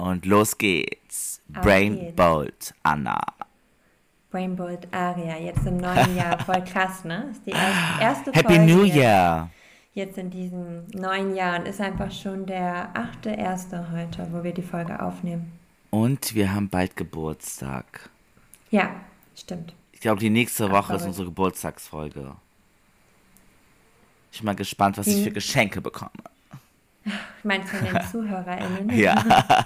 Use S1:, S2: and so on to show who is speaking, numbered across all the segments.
S1: Und los geht's.
S2: Auf
S1: Brain
S2: geht's.
S1: Bolt Anna.
S2: Brainbolt Aria, jetzt im neuen Jahr. Voll krass, ne? Ist die erste
S1: Happy
S2: Folge
S1: New
S2: jetzt.
S1: Year.
S2: Jetzt in diesen 9 Jahren. Ist einfach schon der 8.1. heute, wo wir die Folge aufnehmen.
S1: Und wir haben bald Geburtstag.
S2: Ja, stimmt.
S1: Ich glaube, die nächste
S2: Ach,
S1: Woche ist
S2: verrückt.
S1: unsere Geburtstagsfolge. Ich bin mal gespannt, was ich für Geschenke bekomme.
S2: Ich meine von den ZuhörerInnen.
S1: Ja.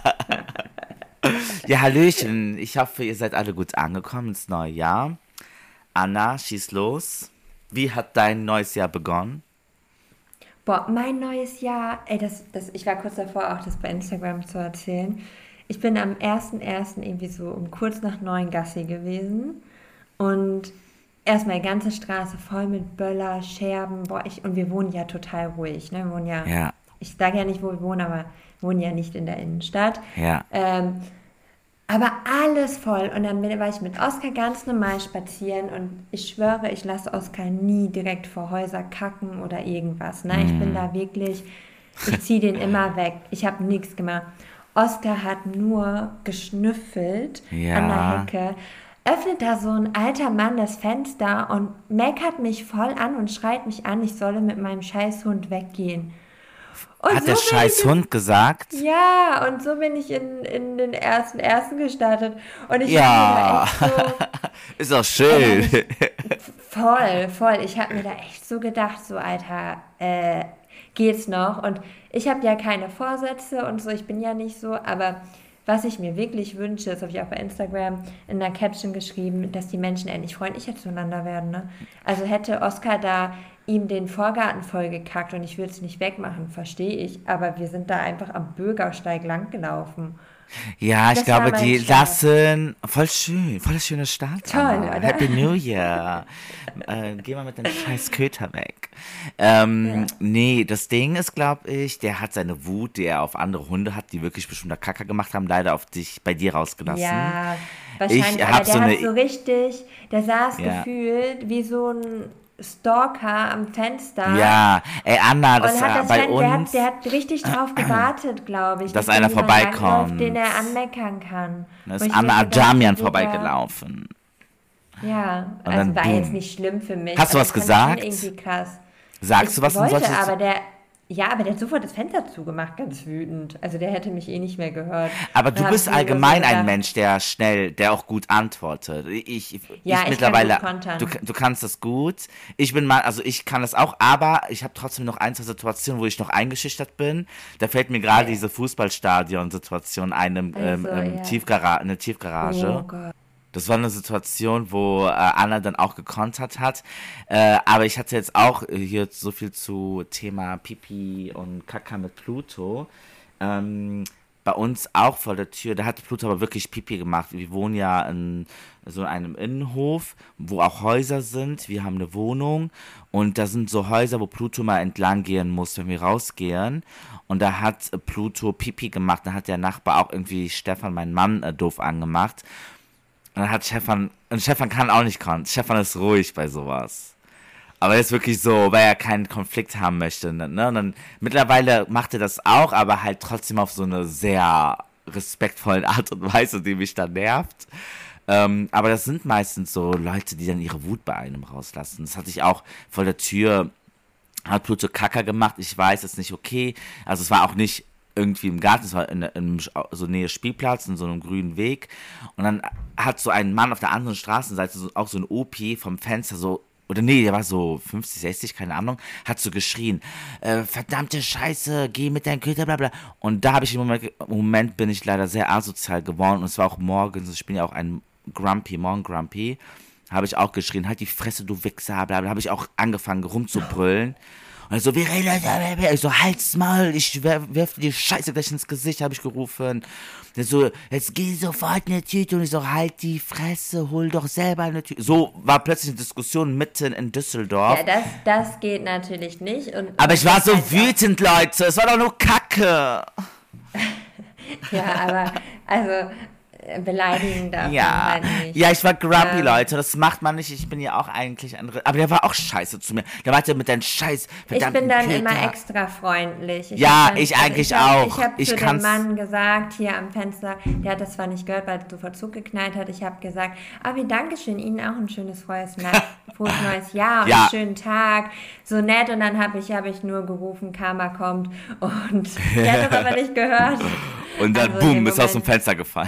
S1: Ja, Hallöchen. Ich hoffe, ihr seid alle gut angekommen ins neue Jahr. Anna, schieß los. Wie hat dein neues Jahr begonnen?
S2: Boah, mein neues Jahr, ey, ich war kurz davor, auch das bei Instagram zu erzählen. Ich bin am 1.1. irgendwie so um kurz nach 9 Gassi gewesen und erstmal die ganze Straße voll mit Böller, Scherben, und wir wohnen ja total ruhig, ne? Wir wohnen ja,
S1: Ja,
S2: ich sage ja nicht, wo wir wohnen, aber wir wohnen ja nicht in der Innenstadt.
S1: ja.
S2: Aber alles voll. Und dann war ich mit Oskar ganz normal spazieren und ich schwöre, ich lasse Oskar nie direkt vor Häuser kacken oder irgendwas. Ne? Ich bin da wirklich, ich ziehe den immer weg. Ich habe nichts gemacht. Oskar hat nur geschnüffelt
S1: Ja.
S2: an der Hecke. Öffnet da so ein alter Mann das Fenster und meckert mich voll an und schreit mich an, ich solle mit meinem Scheißhund weggehen. Und
S1: Hat der
S2: bin
S1: scheiß
S2: ich
S1: Hund gesagt?
S2: ja, und so bin ich in den ersten gestartet. Und ich
S1: Ja.
S2: habe mir da echt
S1: Ist auch schön.
S2: voll. Ich habe mir da echt so gedacht, so Alter, geht's noch? Und ich habe ja keine Vorsätze und so, ich bin ja nicht so, aber was ich mir wirklich wünsche, das habe ich auch bei Instagram in der Caption geschrieben, dass die Menschen endlich freundlicher zueinander werden. Ne? Also hätte Oskar da ihm den Vorgarten vollgekackt und ich würde es nicht wegmachen, verstehe ich, aber wir sind da einfach am Bürgersteig langgelaufen.
S1: Ja, ich
S2: Das war
S1: glaube,
S2: mein
S1: die
S2: Start.
S1: lassen. Voll schön, voll das schöne Start.
S2: Toll,
S1: Anna.
S2: oder?
S1: Happy New Year. Geh mal mit dem scheiß Köter weg.
S2: Ja.
S1: Nee, das Ding ist, glaube ich, der hat seine Wut, die er auf andere Hunde hat, die wirklich bestimmt da Kacker gemacht haben, leider auf dich, bei dir rausgelassen.
S2: Ja,
S1: Ich
S2: wahrscheinlich, aber
S1: habe
S2: der
S1: so
S2: hat
S1: eine.
S2: so richtig, der saß
S1: Ja.
S2: gefühlt wie so ein Stalker am Fenster
S1: Ja, ey, Anna, das
S2: und hat das
S1: bei
S2: Fen
S1: uns,
S2: der hat richtig drauf gewartet, glaube ich,
S1: dass
S2: da
S1: einer
S2: jemand
S1: vorbeikommt.
S2: langläuft, den er anmeckern kann.
S1: Da
S2: Wo
S1: ist
S2: ich
S1: Anna
S2: mir gedacht
S1: Ajamian
S2: habe, Digga,
S1: vorbeigelaufen.
S2: ja,
S1: Und
S2: also
S1: dann
S2: war jetzt
S1: boom.
S2: nicht schlimm für mich,
S1: Hast du
S2: aber
S1: was
S2: ich fand schon
S1: gesagt?
S2: irgendwie krass.
S1: Sagst du was
S2: Ich
S1: in
S2: wollte,
S1: solche.
S2: aber der hat sofort das Fenster zugemacht, ganz wütend. Also der hätte mich eh nicht mehr gehört.
S1: Aber
S2: Dann
S1: du
S2: habe
S1: bist
S2: ich mir nur so
S1: allgemein ein
S2: gedacht,
S1: Mensch, der schnell, der auch gut antwortet. Ich
S2: ja, ich kann
S1: mittlerweile,
S2: gut kontern.
S1: du kannst das gut. Ich bin mal, also ich kann das auch, aber ich habe trotzdem noch ein, zwei Situationen, wo ich noch eingeschüchtert bin. Da fällt mir gerade diese Fußballstadion-Situation ein,
S2: Also, ja.
S1: in der Tiefgarage.
S2: Oh Gott.
S1: Das war eine Situation, wo Anna dann auch gekontert hat. Aber ich hatte jetzt auch hier so viel zu Thema Pipi und Kaka mit Pluto. Bei uns auch vor der Tür, da hat Pluto aber wirklich Pipi gemacht. Wir wohnen ja in so einem Innenhof, wo auch Häuser sind. Wir haben eine Wohnung und da sind so Häuser, wo Pluto mal entlang gehen muss, wenn wir rausgehen. Und da hat Pluto Pipi gemacht. Da hat der Nachbar auch irgendwie Stefan, mein Mann, doof angemacht. Und dann hat Stefan kann auch nicht kontern. Stefan ist ruhig bei sowas. Aber er ist wirklich so, weil er keinen Konflikt haben möchte. Ne? Und dann mittlerweile macht er das auch, aber halt trotzdem auf so eine sehr respektvolle Art und Weise, die mich dann nervt. Aber das sind meistens so Leute, die dann ihre Wut bei einem rauslassen. Das hatte ich auch vor der Tür, hat Pluto Kacker gemacht. Ich weiß, ist nicht okay. Also es war auch nicht irgendwie im Garten, es war in so Nähe Spielplatz, in so einem grünen Weg. Und dann hat so ein Mann auf der anderen Straßenseite, auch so ein OP vom Fenster so, oder nee, der war so 50, 60, keine Ahnung, hat so geschrien, verdammte Scheiße, geh mit deinem Köter, bla bla. Und da habe ich im Moment bin ich leider sehr asozial geworden und es war auch morgens, ich bin ja auch ein Morgen-Grumpy, habe ich auch geschrien, halt die Fresse, du Wichser, bla bla, habe ich auch angefangen rumzubrüllen. Und er so, ich so, halt's Maul, ich werf dir die Scheiße gleich ins Gesicht, habe ich gerufen. Der so, jetzt geh sofort in eine Tüte. Und ich so, halt die Fresse, hol doch selber eine Tüte. So war plötzlich eine Diskussion mitten in Düsseldorf.
S2: Ja, das geht natürlich nicht.
S1: Aber ich war
S2: das
S1: so
S2: heißt auch,
S1: wütend, Leute, es war doch nur Kacke.
S2: ja, aber also beleidigen darf man
S1: Ja,
S2: halt
S1: ja,
S2: nicht.
S1: ich war grumpy,
S2: Ähm,
S1: Leute. Das macht man nicht. Ich bin ja auch eigentlich ein. Aber der war auch scheiße zu mir. Der meinte mit deinem scheiß
S2: Ich bin
S1: verdammten
S2: dann immer
S1: Peter.
S2: extra freundlich.
S1: Ja, ich
S2: Ich
S1: eigentlich
S2: habe
S1: auch.
S2: ich hab
S1: Ich
S2: zu dem
S1: kann's.
S2: Mann gesagt, hier am Fenster, der hat das zwar nicht gehört, weil es sofort zugeknallt hat. Ich habe gesagt, wie Dankeschön, Ihnen auch ein frohes neues Jahr und einen
S1: Ja.
S2: schönen Tag. So nett. Und dann hab ich nur gerufen, Karma kommt. Und der hat das aber nicht gehört.
S1: Und dann,
S2: Also in dem
S1: boom, ist er aus dem
S2: Moment,
S1: Fenster gefallen.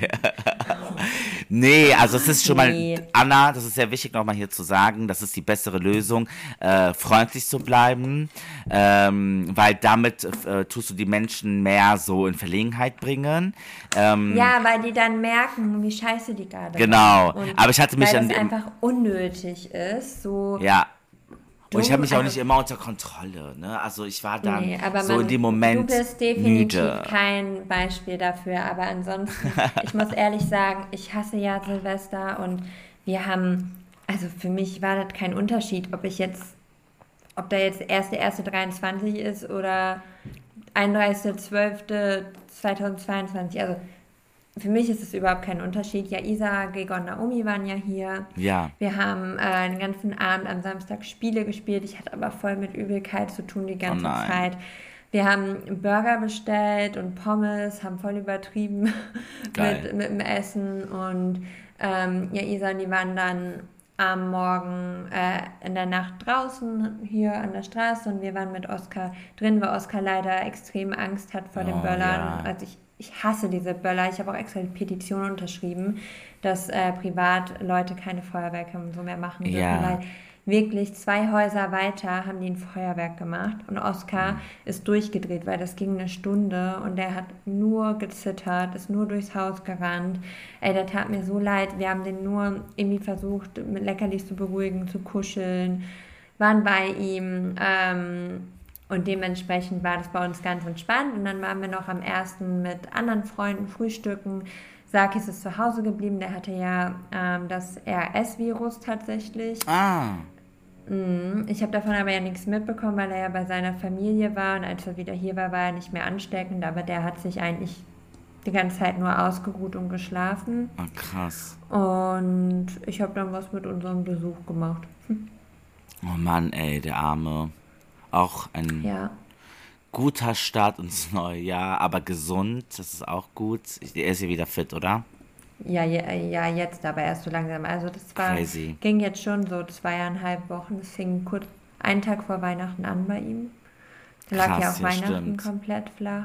S1: Nee, also es ist schon mal,
S2: nee.
S1: Anna, das ist sehr wichtig nochmal hier zu sagen, das ist die bessere Lösung, freundlich zu bleiben, weil damit tust du die Menschen mehr so in Verlegenheit bringen. Ähm,
S2: Ja, weil die dann merken, wie scheiße die gerade waren.
S1: genau,
S2: Und
S1: aber ich hatte mich
S2: weil
S1: an
S2: das
S1: dem,
S2: einfach unnötig ist, so
S1: ja, und ich habe
S2: dumm,
S1: mich auch
S2: also
S1: nicht immer unter Kontrolle, ne? Also ich war dann
S2: nee, aber
S1: so in dem
S2: du
S1: Moment
S2: bist definitiv
S1: müde.
S2: kein Beispiel dafür. Aber ansonsten, ich muss ehrlich sagen, ich hasse ja Silvester und wir haben, also für mich war das kein Unterschied, ob da jetzt 1.1.23 ist oder 31.12.2022. Also für mich ist es überhaupt kein Unterschied. Ja, Isa, Gregor und Naomi waren ja hier.
S1: Ja,
S2: Wir haben den ganzen Abend am Samstag Spiele gespielt. Ich hatte aber voll mit Übelkeit zu tun die
S1: oh
S2: ganze
S1: nein,
S2: Zeit. Wir haben Burger bestellt und Pommes, haben voll übertrieben
S1: geil.
S2: mit dem Essen. Und ja, Isa und die waren dann am Morgen in der Nacht draußen hier an der Straße und wir waren mit Oskar drin, weil Oskar leider extrem Angst hat vor den
S1: Oh
S2: Böllern.
S1: ja,
S2: Also ich hasse diese Böller. Ich habe auch extra die Petition unterschrieben, dass privat Leute keine Feuerwerke und so mehr machen dürfen, weil
S1: ja,
S2: wirklich 2 Häuser weiter haben die ein Feuerwerk gemacht und Oskar ist durchgedreht, weil das ging eine Stunde und der hat nur gezittert, ist nur durchs Haus gerannt. Ey, der tat mir so leid. Wir haben den nur irgendwie versucht, mit Leckerlis zu beruhigen, zu kuscheln, waren bei ihm. Und dementsprechend war das bei uns ganz entspannt. Und dann waren wir noch am ersten mit anderen Freunden frühstücken. Sarkis ist zu Hause geblieben. Der hatte ja das RS-Virus tatsächlich.
S1: ah,
S2: Ich habe davon aber ja nichts mitbekommen, weil er ja bei seiner Familie war. Und als er wieder hier war, war er nicht mehr ansteckend. Aber der hat sich eigentlich die ganze Zeit nur ausgeruht und geschlafen.
S1: oh, krass.
S2: Und ich habe dann was mit unserem Besuch gemacht.
S1: Oh Mann, ey, der Arme. Auch ein
S2: Ja.
S1: guter Start ins neue Jahr, aber gesund, das ist auch gut. Er ist ja wieder fit, oder?
S2: Ja, jetzt aber erst so langsam. Also
S1: Crazy.
S2: ging jetzt schon so 2,5 Wochen. Es fing kurz einen Tag vor Weihnachten an bei ihm. Da lag ja
S1: Krass,
S2: auch
S1: ja,
S2: Weihnachten
S1: stimmt.
S2: komplett flach.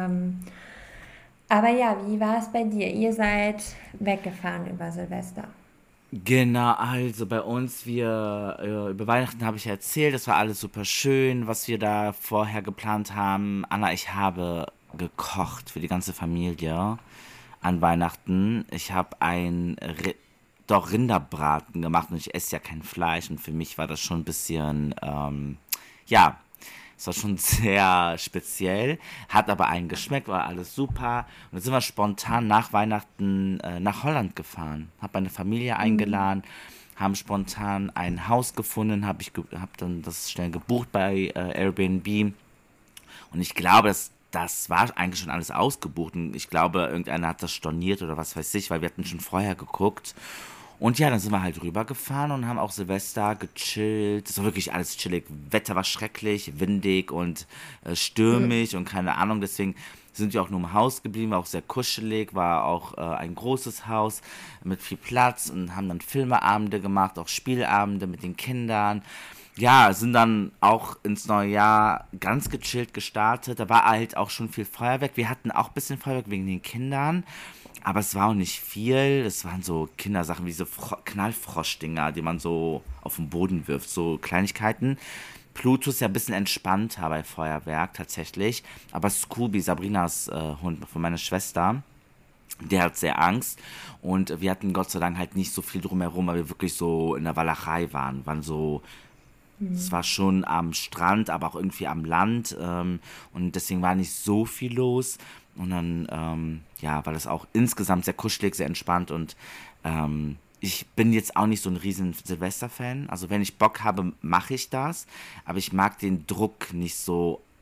S2: Aber ja, wie war es bei dir? Ihr seid weggefahren über Silvester.
S1: Genau, also bei uns, über Weihnachten habe ich ja erzählt, das war alles super schön, was wir da vorher geplant haben. Anna, ich habe gekocht für die ganze Familie an Weihnachten. Ich habe doch Rinderbraten gemacht und ich esse ja kein Fleisch und für mich war das schon ein bisschen, ja, es war schon sehr speziell, hat aber allen geschmeckt, war alles super. Und dann sind wir spontan nach Weihnachten nach Holland gefahren. Hab meine Familie eingeladen, haben spontan ein Haus gefunden, hab dann das schnell gebucht bei Airbnb. Und ich glaube, das war eigentlich schon alles ausgebucht. Und ich glaube, irgendeiner hat das storniert oder was weiß ich, weil wir hatten schon vorher geguckt. Und ja, dann sind wir halt rübergefahren und haben auch Silvester gechillt. Das war wirklich alles chillig. Wetter war schrecklich, windig und stürmisch und keine Ahnung. Deswegen sind wir auch nur im Haus geblieben, war auch sehr kuschelig, war auch ein großes Haus mit viel Platz und haben dann Filmeabende gemacht, auch Spielabende mit den Kindern. Ja, sind dann auch ins neue Jahr ganz gechillt gestartet. Da war halt auch schon viel Feuerwerk. Wir hatten auch ein bisschen Feuerwerk wegen den Kindern. Aber es war auch nicht viel. Es waren so Kindersachen wie diese Knallfroschdinger, die man so auf den Boden wirft. So Kleinigkeiten. Pluto ist ja ein bisschen entspannter bei Feuerwerk tatsächlich. Aber Scooby, Sabrinas Hund von meiner Schwester, der hat sehr Angst. Und wir hatten Gott sei Dank halt nicht so viel drumherum, weil wir wirklich so in der Walachei waren. Waren so, es war schon am Strand, aber auch irgendwie am Land. Und deswegen war nicht so viel los. Und dann, ja, war das auch insgesamt sehr kuschelig, sehr entspannt. Und ich bin jetzt auch nicht so ein riesen Silvester-Fan. Also wenn ich Bock habe, mache ich das. Aber ich mag den Druck nicht so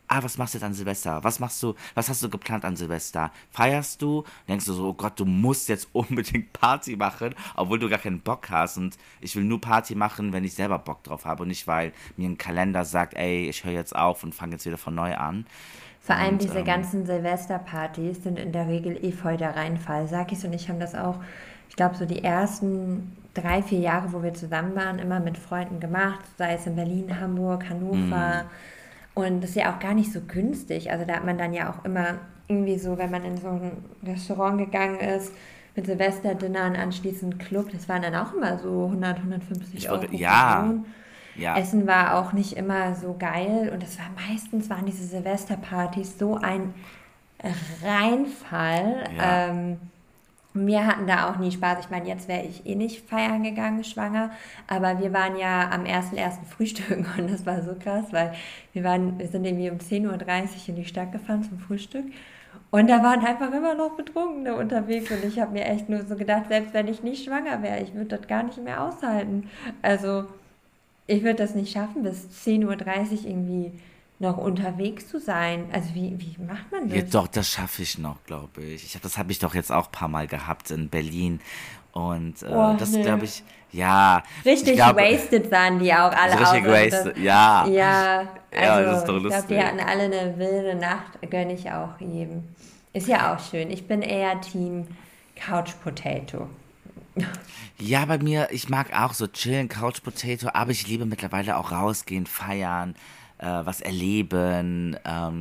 S1: was machst du jetzt an Silvester? Was hast du geplant an Silvester? Feierst du? Denkst du so, oh Gott, du musst jetzt unbedingt Party machen, obwohl du gar keinen Bock hast. Und ich will nur Party machen, wenn ich selber Bock drauf habe und nicht, weil mir ein Kalender sagt, ey, ich höre jetzt auf und fange jetzt wieder von neu an.
S2: Vor allem
S1: Und
S2: diese ganzen Silvesterpartys sind in der Regel eh voll der Reinfall. Sakis und ich haben das auch, ich glaube, so die ersten 3, 4 Jahre, wo wir zusammen waren, immer mit Freunden gemacht, sei es in Berlin, Hamburg, Hannover. Und das ist ja auch gar nicht so günstig. Also da hat man dann ja auch immer irgendwie so, wenn man in so ein Restaurant gegangen ist, mit Silvesterdinner und anschließend Club, das waren dann auch immer so 100, 150
S1: ich
S2: Euro
S1: wollte,
S2: pro
S1: ja,
S2: Person.
S1: ja,
S2: Essen war auch nicht immer so geil und es war meistens waren diese Silvesterpartys so ein Reinfall.
S1: ja.
S2: Wir hatten da auch nie Spaß. Ich meine, jetzt wäre ich eh nicht feiern gegangen, schwanger, aber wir waren ja am 1.1. frühstücken und das war so krass, weil wir sind irgendwie um 10:30 Uhr in die Stadt gefahren zum Frühstück und da waren einfach immer noch Betrunkene unterwegs und ich habe mir echt nur so gedacht, selbst wenn ich nicht schwanger wäre, ich würde das gar nicht mehr aushalten. Also ich würde das nicht schaffen, bis 10:30 Uhr irgendwie noch unterwegs zu sein. Also wie macht man
S1: Ja,
S2: das?
S1: doch, das schaffe ich noch, glaube ich. Das habe ich doch jetzt auch ein paar Mal gehabt in Berlin. Und
S2: Oh,
S1: das
S2: nee.
S1: glaube ich, ja, ich
S2: Richtig
S1: glaube,
S2: wasted sahen die auch
S1: so
S2: alle aus.
S1: richtig
S2: Also das,
S1: wasted, ja,
S2: ja,
S1: ja, das ist
S2: also
S1: doch
S2: ich glaube, die
S1: lustig.
S2: hatten alle eine wilde Nacht, gönne ich auch jedem. Ist ja auch schön. Ich bin eher Team Couch Potato.
S1: Ja, bei mir, ich mag auch so chillen, Couch Potato, aber ich liebe mittlerweile auch rausgehen, feiern, was erleben.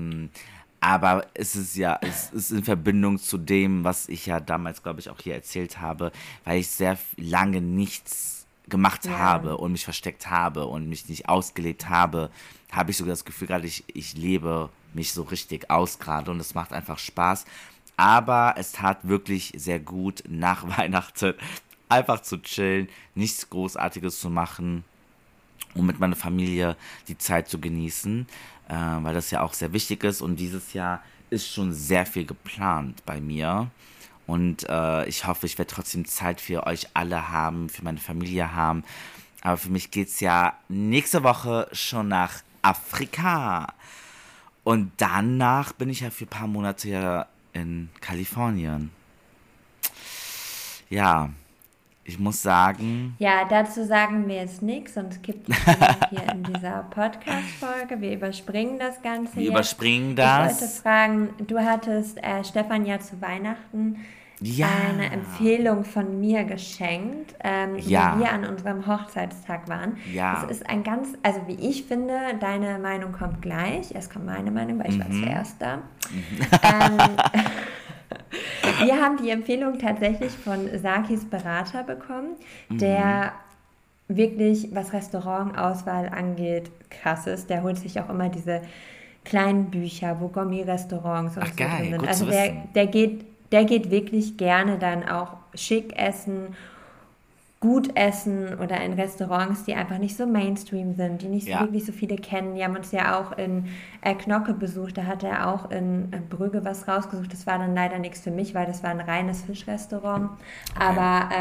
S1: Aber es ist in Verbindung zu dem, was ich ja damals, glaube ich, auch hier erzählt habe, weil ich sehr lange nichts gemacht
S2: Ja,
S1: habe und mich versteckt habe und mich nicht ausgelebt habe, habe ich sogar das Gefühl gerade, ich lebe mich so richtig aus gerade und es macht einfach Spaß. Aber es tat wirklich sehr gut nach Weihnachten einfach zu chillen, nichts Großartiges zu machen, um mit meiner Familie die Zeit zu genießen, weil das ja auch sehr wichtig ist. Und dieses Jahr ist schon sehr viel geplant bei mir. Und ich hoffe, ich werde trotzdem Zeit für euch alle haben, für meine Familie haben. Aber für mich geht es ja nächste Woche schon nach Afrika. Und danach bin ich ja für ein paar Monate ja in Kalifornien. Ja, ich muss sagen,
S2: ja, dazu sagen wir jetzt nichts, sonst gibt es Ärger hier in dieser Podcast-Folge. Wir überspringen das Ganze
S1: wir
S2: jetzt.
S1: überspringen
S2: Ich wollte
S1: das.
S2: fragen, du hattest Stefan ja zu Weihnachten eine
S1: Ja,
S2: Empfehlung von mir geschenkt, wo wir
S1: ja,
S2: an unserem Hochzeitstag waren. Das
S1: ja.
S2: ist ein ganz, also wie ich finde, deine Meinung kommt gleich. Erst kommt meine Meinung, weil ich war
S1: Mhm.
S2: zuerst da. Ähm, Wir haben die Empfehlung tatsächlich von Sakis Berater bekommen,
S1: Mhm.
S2: der wirklich, was Restaurantauswahl angeht, krass ist. Der holt sich auch immer diese kleinen Bücher, wo Gourmet-Restaurants
S1: Ach
S2: und so drin
S1: geil,
S2: sind.
S1: gut
S2: Also
S1: zu wissen.
S2: der geht wirklich gerne dann auch schick essen, gut essen oder in Restaurants, die einfach nicht so Mainstream sind, die nicht so
S1: Ja,
S2: wirklich so viele kennen. Wir haben uns ja auch in Knocke besucht, da hat er auch in Brügge was rausgesucht. Das war dann leider nichts für mich, weil das war ein reines Fischrestaurant.
S1: okay.
S2: Aber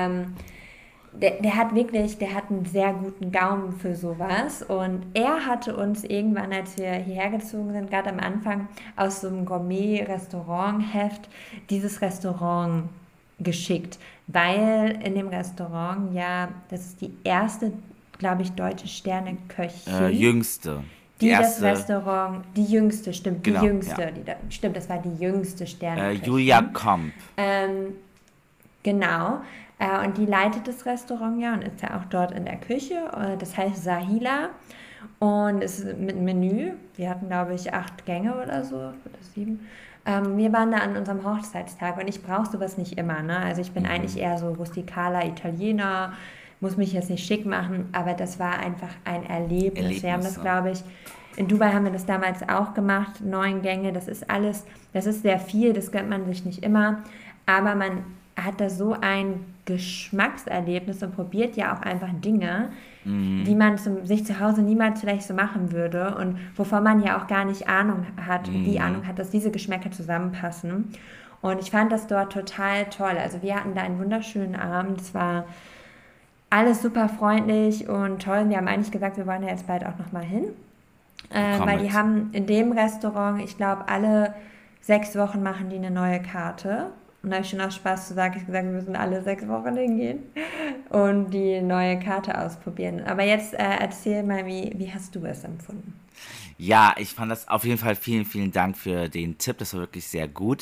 S2: der hat einen sehr guten Gaumen für sowas. Und er hatte uns irgendwann, als wir hierher gezogen sind, gerade am Anfang aus so einem Gourmet-Restaurant-Heft dieses Restaurant geschickt, weil in dem Restaurant ja, das ist die erste, glaube ich, deutsche Sterneköchin,
S1: Jüngste. Die
S2: die das
S1: erste,
S2: Restaurant, die jüngste, stimmt, die
S1: genau, ja.
S2: jüngste, stimmt, das war die jüngste
S1: Julia
S2: Sterneköchin.
S1: Komp.
S2: Ähm, genau. Und die leitet das Restaurant ja und ist ja auch dort in der Küche. Das heißt Sahila. Und es ist mit Menü. Wir hatten, glaube ich, 8 Gänge oder so. Oder 7. Wir waren da an unserem Hochzeitstag und ich brauche sowas nicht immer. Ne? Also ich bin eigentlich
S1: Mhm.
S2: eher so rustikaler Italiener, muss mich jetzt nicht schick machen, aber das war einfach ein Erlebnis. Wir haben das,
S1: Erlebnisse.
S2: glaube ich, in Dubai haben wir das damals auch gemacht. 9 Gänge, das ist alles, das ist sehr viel, das gönnt man sich nicht immer. Aber man hat da so ein Geschmackserlebnis und probiert ja auch einfach Dinge, die
S1: Mhm.
S2: man sich zu Hause niemals vielleicht so machen würde und wovon man ja auch gar nicht
S1: Mhm.
S2: Ahnung hat, dass diese Geschmäcker zusammenpassen. Und ich fand das dort total toll. Also wir hatten da einen wunderschönen Abend. Es war alles super freundlich und toll. Wir haben eigentlich gesagt, wir wollen ja jetzt bald auch nochmal hin. Weil die
S1: Gekommen.
S2: haben in dem Restaurant, ich glaube, alle 6 Wochen machen die eine neue Karte. Und da habe ich schon aus Spaß gesagt, wir müssen alle 6 Wochen hingehen und die neue Karte ausprobieren. Aber jetzt erzähl mal, wie hast du es empfunden?
S1: Ja, ich fand das auf jeden Fall vielen, vielen Dank für den Tipp. Das war wirklich sehr gut.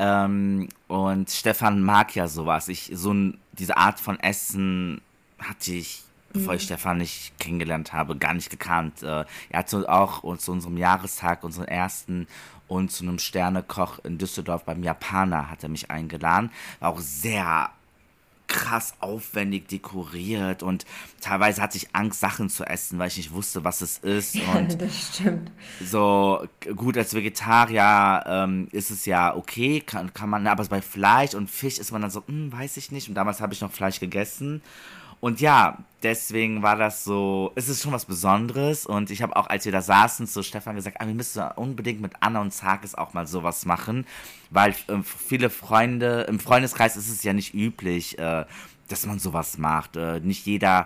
S1: Und Stefan mag ja sowas. Diese Art von Essen hatte ich, bevor ich
S2: Mhm.
S1: Stefan nicht kennengelernt habe, gar nicht gekannt. Er hat so auch zu unserem Jahrestag, unseren ersten und zu einem Sternekoch in Düsseldorf beim Japaner hat er mich eingeladen. War auch sehr krass aufwendig dekoriert und teilweise hatte ich Angst, Sachen zu essen, weil ich nicht wusste, was es ist.
S2: Ja,
S1: Und
S2: das stimmt.
S1: so gut als Vegetarier ist es ja okay, kann man, aber bei Fleisch und Fisch ist man dann so, weiß ich nicht. Und damals habe ich noch Fleisch gegessen. Und ja, deswegen war das so, es ist schon was Besonderes. Und ich habe auch, als wir da saßen, zu Stefan gesagt, wir müssen unbedingt mit Anna und Zagis auch mal sowas machen. Weil viele Freunde, im Freundeskreis ist es ja nicht üblich, dass man sowas macht. Nicht jeder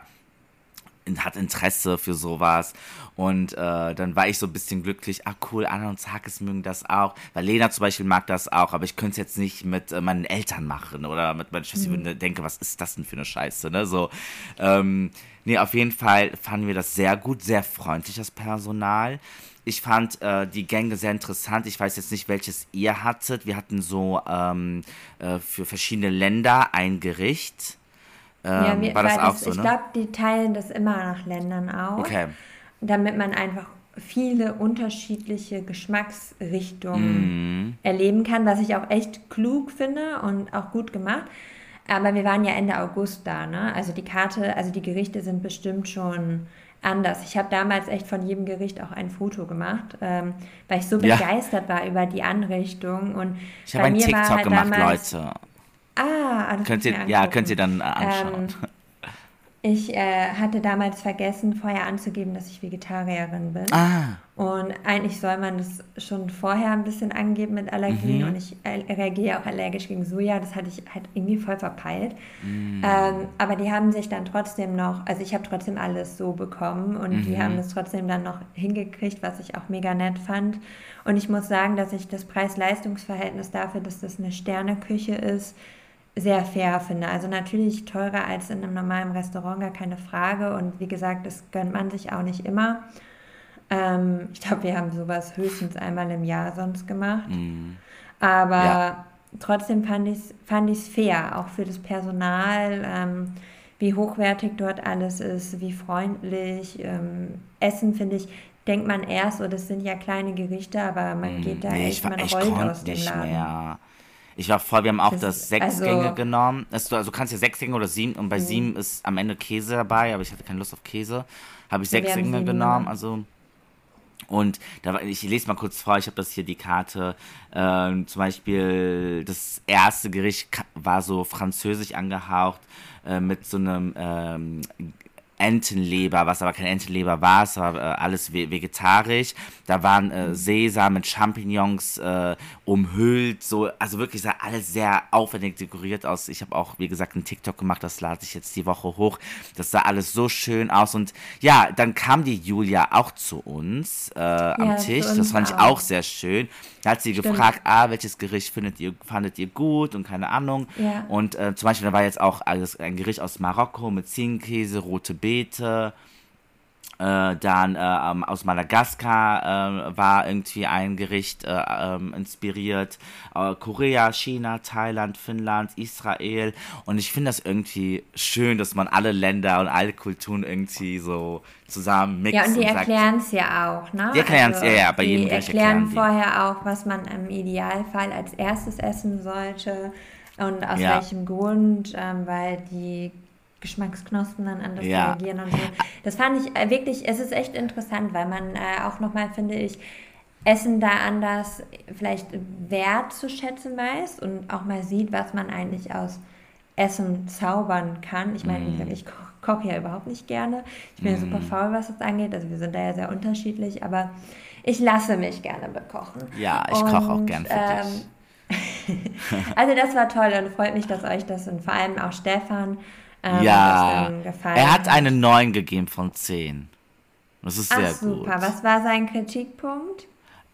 S1: hat Interesse für sowas. Und dann war ich so ein bisschen glücklich. Ah, cool, Anna und Zagis mögen das auch. Weil Lena zum Beispiel mag das auch, aber ich könnte es jetzt nicht mit meinen Eltern machen oder mit meiner Schwester. Ich würde denke, was ist das denn für eine Scheiße, ne? So, nee, auf jeden Fall fanden wir das sehr gut, sehr freundlich, das Personal. Ich fand die Gänge sehr interessant. Ich weiß jetzt nicht, welches ihr hattet. Wir hatten so für verschiedene Länder ein Gericht.
S2: Ja,
S1: War das
S2: weil
S1: auch
S2: das,
S1: so,
S2: ich
S1: ne?
S2: glaube, die teilen das immer nach Ländern auf,
S1: Okay.
S2: damit man einfach viele unterschiedliche Geschmacksrichtungen
S1: Mm,
S2: erleben kann, was ich auch echt klug finde und auch gut gemacht. Aber wir waren ja Ende August da, ne? Also die Karte, also die Gerichte sind bestimmt schon anders. Ich habe damals echt von jedem Gericht auch ein Foto gemacht, weil ich so
S1: ja,
S2: begeistert war über die Anrichtung. Und
S1: ich habe
S2: bei
S1: einen
S2: mir war
S1: TikTok
S2: halt
S1: gemacht,
S2: damals,
S1: Leute.
S2: das muss ich mir
S1: Könnt ihr
S2: angucken.
S1: dann anschauen.
S2: Ähm, Ich hatte damals vergessen, vorher anzugeben, dass ich Vegetarierin bin.
S1: Ah,
S2: Und eigentlich soll man das schon vorher ein bisschen angeben mit Allergien. Und
S1: mhm.
S2: ich reagiere auch allergisch gegen Soja. Das hatte ich halt irgendwie voll verpeilt.
S1: Mm,
S2: Aber die haben sich dann trotzdem noch, also ich habe trotzdem alles so bekommen. Und die haben
S1: mhm.
S2: das trotzdem dann noch hingekriegt, was ich auch mega nett fand. Und ich muss sagen, dass ich das Preis-Leistungs-Verhältnis dafür, dass das eine Sterneküche ist, sehr fair finde. Also natürlich teurer als in einem normalen Restaurant, gar keine Frage. Und wie gesagt, das gönnt man sich auch nicht immer. Ich glaube, wir haben sowas höchstens einmal im Jahr sonst gemacht.
S1: Mm, ja.
S2: Aber trotzdem fand ich's fair, auch für das Personal, wie hochwertig dort alles ist, wie freundlich. Essen, finde ich, denkt man erst, oh, das sind ja kleine Gerichte, aber man geht da
S1: Nee,
S2: echt, man
S1: ich
S2: rollt
S1: konnte
S2: aus dem
S1: nicht
S2: Laden.
S1: mehr. Ich war voll, wir haben auch
S2: Das
S1: das
S2: ist,
S1: Sechsgänge
S2: also,
S1: genommen. Also du kannst ja Sechsgänge oder sieben und bei
S2: mh,
S1: sieben ist am Ende Käse dabei, aber ich hatte keine Lust auf Käse. Habe ich
S2: wir haben
S1: Sechsgänge
S2: 7 genommen.
S1: genommen, also und ich lese mal kurz vor, ich habe das hier die Karte. Zum Beispiel das erste Gericht war so französisch angehaucht mit so einem Entenleber, was aber kein Entenleber war, es war alles vegetarisch. Da waren Sesam mit Champignons umhüllt, so, also wirklich sah alles sehr aufwendig dekoriert aus. Ich habe auch, wie gesagt, einen TikTok gemacht, das lade ich jetzt die Woche hoch. Das sah alles so schön aus und ja, dann kam die Julia auch zu uns am
S2: Ja, zu
S1: Tisch. Das
S2: uns
S1: fand ich auch
S2: auch.
S1: sehr schön. Da hat sie
S2: Stimmt.
S1: gefragt, welches Gericht fandet ihr gut und keine Ahnung.
S2: Ja.
S1: Und zum Beispiel, da war jetzt auch alles ein Gericht aus Marokko mit Ziegenkäse, rote Beete. Dann aus Madagaskar war irgendwie ein Gericht inspiriert. Korea, China, Thailand, Finnland, Israel. Und ich finde das irgendwie schön, dass man alle Länder und alle Kulturen irgendwie so zusammen
S2: Ja, und
S1: mixt
S2: die
S1: und sagt,
S2: erklären es ja auch, ne?
S1: die erklären es, ja,
S2: Also
S1: ja, bei
S2: die
S1: jedem Gericht
S2: erklären
S1: erklären die.
S2: vorher auch, was man im Idealfall als erstes essen sollte und aus
S1: Ja,
S2: welchem Grund, weil die Geschmacksknospen dann anders
S1: ja.
S2: reagieren und so. Das fand ich wirklich, es ist echt interessant, weil man auch nochmal, finde ich, Essen da anders vielleicht wertzuschätzen weiß und auch mal sieht, was man eigentlich aus Essen zaubern kann. Ich meine, wie gesagt,
S1: Mm,
S2: ich koche ja überhaupt nicht gerne. Ich bin ja super
S1: mm.
S2: faul, was das angeht. Also wir sind da ja sehr unterschiedlich, aber ich lasse mich gerne bekochen.
S1: Ja, ich koche auch
S2: Und
S1: gern für dich.
S2: also das war toll und freut mich, dass euch das und vor allem auch Stefan das
S1: Ja,
S2: dann
S1: er
S2: gefallen
S1: hat eine
S2: hat.
S1: 9 gegeben von 10. Und das ist
S2: Ach
S1: sehr gut.
S2: super, was war sein Kritikpunkt?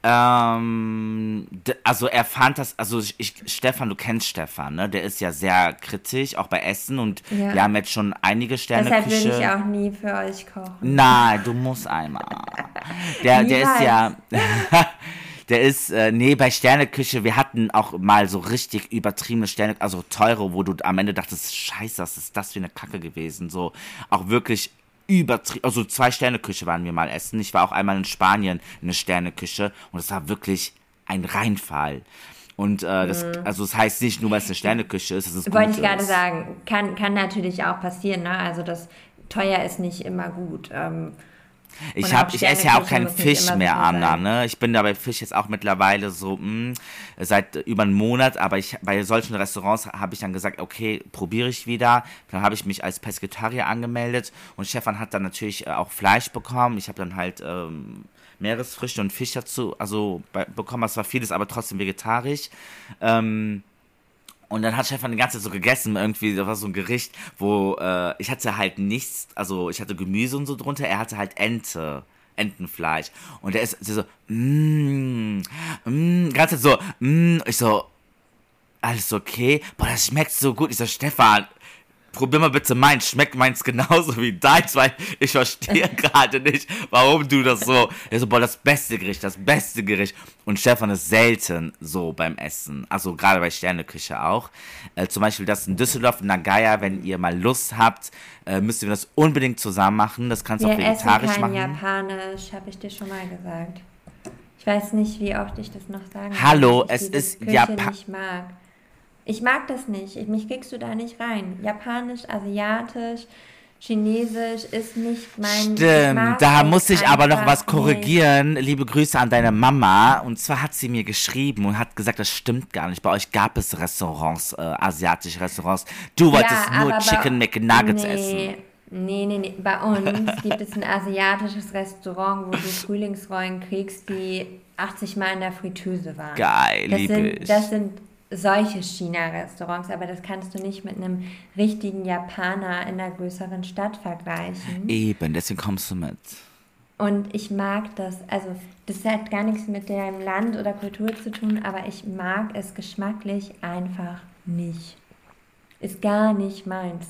S1: Also er fand das, also Stefan, du kennst Stefan, ne? Der ist ja sehr kritisch, auch bei Essen und wir
S2: Ja,
S1: haben jetzt schon einige
S2: deshalb würde ich
S1: Sterneküche.
S2: auch nie für euch kochen.
S1: Nein, du musst einmal. Der ist
S2: Niemals.
S1: ja, der ist, nee, bei Sterneküche, wir hatten auch mal so richtig übertriebene Sterne, also teure, wo du am Ende dachtest, scheiße, was ist das für eine Kacke gewesen, so, auch wirklich übertrieben, also 2-Sterne-Küche waren wir mal essen, ich war auch einmal in Spanien in eine Sterneküche und es war wirklich ein Reinfall. Und also das heißt nicht nur, weil es eine Sterneküche ist, dass es
S2: Wollte
S1: gut
S2: ich gerade
S1: ist.
S2: sagen, kann natürlich auch passieren, ne? Also das teuer ist nicht immer gut. Und auch
S1: Ich esse ja auch
S2: Sterneküche
S1: keinen
S2: muss nicht
S1: Fisch
S2: immer
S1: mehr,
S2: super
S1: Anna,
S2: sein.
S1: ne? Ich bin da bei Fisch jetzt auch mittlerweile so, seit über einem Monat, aber bei solchen Restaurants habe ich dann gesagt, okay, probiere ich wieder. Dann habe ich mich als Pesketarier angemeldet und Stefan hat dann natürlich auch Fleisch bekommen. Ich habe dann halt Meeresfrüchte und Fisch dazu, also bekommen, das war vieles, aber trotzdem vegetarisch. Ähm, und dann hat Stefan die ganze Zeit so gegessen, irgendwie, das war so ein Gericht, wo ich hatte halt nichts, also ich hatte Gemüse und so drunter, er hatte halt Entenfleisch. Und der so, ganze Zeit so, ich so, alles okay? Boah, das schmeckt so gut. Ich so, Stefan, probier mal bitte meins, schmeckt meins genauso wie deins, weil ich verstehe gerade nicht, warum du das so. Er so, boah, das beste Gericht, das beste Gericht. Und Stefan ist selten so beim Essen, also gerade bei Sterneküche auch. Zum Beispiel das in Düsseldorf, in Nagaya, wenn ihr mal Lust habt, müsst ihr das unbedingt zusammen machen. Das kannst du auch
S2: Wir essen
S1: vegetarisch
S2: kein
S1: machen.
S2: Japanisch, habe ich dir schon mal gesagt. Ich weiß nicht, wie oft ich das noch sagen soll, dass
S1: Hallo,
S2: ich
S1: es
S2: diese
S1: ist
S2: Küche
S1: Japan.
S2: nicht mag. Ich mag das nicht. Mich kriegst du da nicht rein. Japanisch, Asiatisch, Chinesisch ist nicht mein. Ich
S1: Stimmt,
S2: mag
S1: da
S2: es
S1: muss ich aber noch was
S2: einfach nicht.
S1: korrigieren. Liebe Grüße an deine Mama. Und zwar hat sie mir geschrieben und hat gesagt, das stimmt gar nicht. Bei euch gab es Restaurants, asiatische Restaurants. Du
S2: Ja,
S1: wolltest nur
S2: aber
S1: Chicken McNuggets essen.
S2: nee. Bei uns gibt es ein asiatisches Restaurant, wo du Frühlingsrollen kriegst, die 80 Mal in der Fritteuse waren.
S1: Geil, liebe
S2: Das
S1: ich.
S2: sind solche China-Restaurants, aber das kannst du nicht mit einem richtigen Japaner in einer größeren Stadt vergleichen.
S1: Eben, deswegen kommst du mit.
S2: Und ich mag das, also das hat gar nichts mit dem Land oder Kultur zu tun, aber ich mag es geschmacklich einfach nicht. Ist gar nicht meins.